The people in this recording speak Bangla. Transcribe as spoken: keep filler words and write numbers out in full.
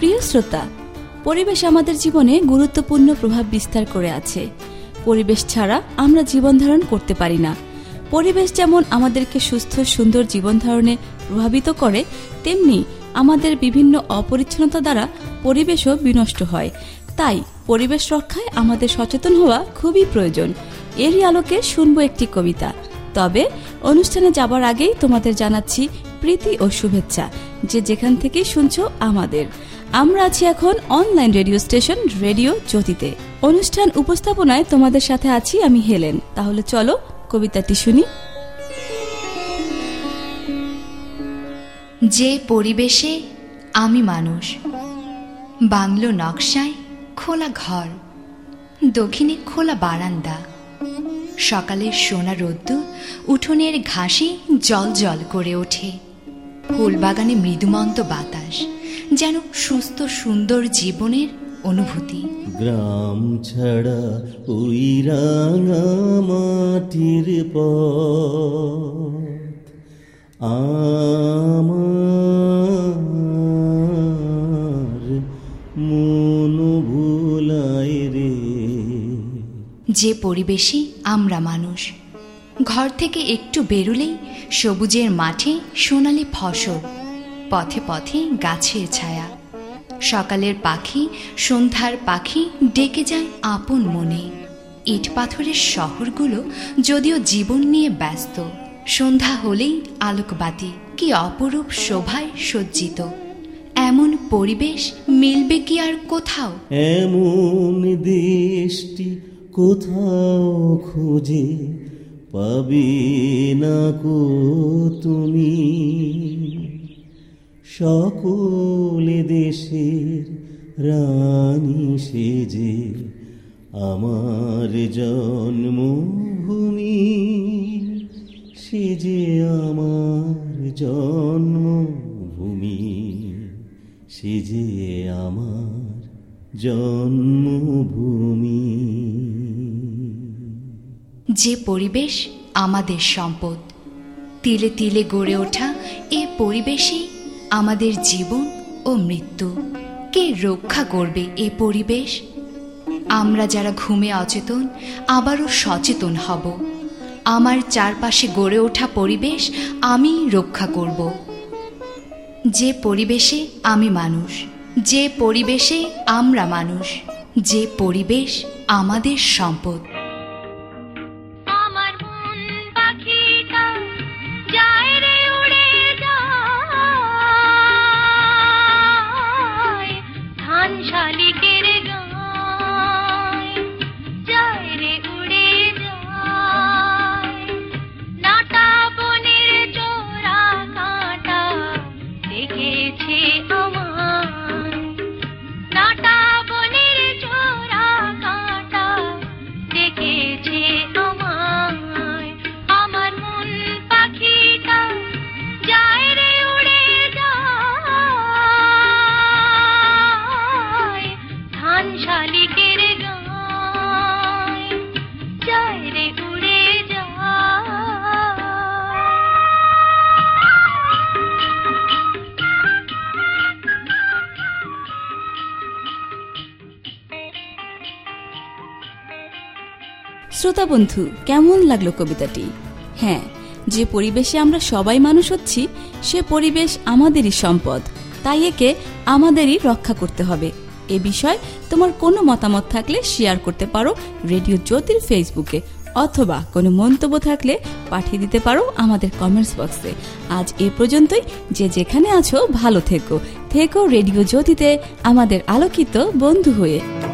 প্রিয় শ্রোতা, পরিবেশ আমাদের জীবনে গুরুত্বপূর্ণ প্রভাব বিস্তার করে আছে। পরিবেশ ছাড়া আমরা জীবন ধারণ করতে পারি না। পরিবেশ যেমন আমাদেরকে সুস্থ সুন্দর জীবন ধারণে প্রভাবিত করে, তেমনি আমাদের বিভিন্ন অপরিচ্ছন্নতা দ্বারা পরিবেশও বিনষ্ট হয়। তাই পরিবেশ রক্ষায় আমাদের সচেতন হওয়া খুবই প্রয়োজন। এরই আলোকে শুনবো একটি কবিতা। তবে অনুষ্ঠানে যাবার আগেই তোমাদের জানাচ্ছি প্রীতি ও শুভেচ্ছা, যে যেখান থেকে শুনছো আমাদের। আমরা আছি এখন অনলাইন রেডিও স্টেশন রেডিও জ্যোতিতে। অনুষ্ঠান উপস্থাপনায় তোমাদের সাথে আছি আমি হেলেন। তাহলে চলো কবিতাটি শুনি। যে পরিবেশে আমি মানুষ, বাংলো নকশায় খোলা ঘর, দক্ষিণে খোলা বারান্দা, সকালের সোনা রোদ্দুর উঠোনের ঘাসে জল জল করে ওঠে, ফুলবাগানে মৃদুমন্ত বাতাস, যেন সুস্থ সুন্দর জীবনের অনুভূতি। গ্রাম ছাড়া ওই রাঙা মাটির পথ আমার মন ভুলায় রে। যে পরিবেশে আমরা মানুষ, ঘর থেকে একটু বেরোলেই সবুজের মাঠে সোনালি ফসল, পথে পথে গাছের ছায়া, সকালের পাখি সন্ধ্যার পাখি ডেকে যায় আপন মনে। ইট পাথরের শহরগুলো যদিও জীবন নিয়ে ব্যস্ত, সন্ধ্যা হলেই আলোকবাতি কি অপরূপ শোভায় সজ্জিত। এমন পরিবেশ মিলবে কি আর কোথাও? এমন দেশটি কোথাও খুঁজে পাবে না কো তুমি, সকলে দেশের রানী সেজে আমার জন্মভূমি, সেজে আমার জন্মভূমি, সেজে আমার জন্মভূমি। যে পরিবেশ আমাদের সম্পদ, তিলে তিলে গড়ে ওঠা এ পরিবেশে আমাদের জীবন ও মৃত্যু। কে রক্ষা করবে এ পরিবেশ? আমরা যারা ঘুমে অচেতন আবারও সচেতন হব। আমার চারপাশে গড়ে ওঠা পরিবেশ আমি রক্ষা করব। যে পরিবেশে আমি মানুষ, যে পরিবেশে আমরা মানুষ, যে পরিবেশ আমাদের সম্পদ। শ্রোতা বন্ধু, কেমন লাগলো কবিতাটি? হ্যাঁ, যে পরিবেশে আমরা সবাই মানুষ হচ্ছি সে পরিবেশ আমাদেরই সম্পদ, তাই একে আমাদেরই রক্ষা করতে হবে। এ বিষয়ে তোমার কোনো মতামত থাকলে শেয়ার করতে পারো রেডিও জ্যোতির ফেসবুকে, অথবা কোনো মন্তব্য থাকলে পাঠিয়ে দিতে পারো আমাদের কমেন্টস বক্সে। আজ এ পর্যন্তই। যে যেখানে আছো ভালো থেকো, থেকো রেডিও জ্যোতিতে আমাদের আলোকিত বন্ধু হয়ে।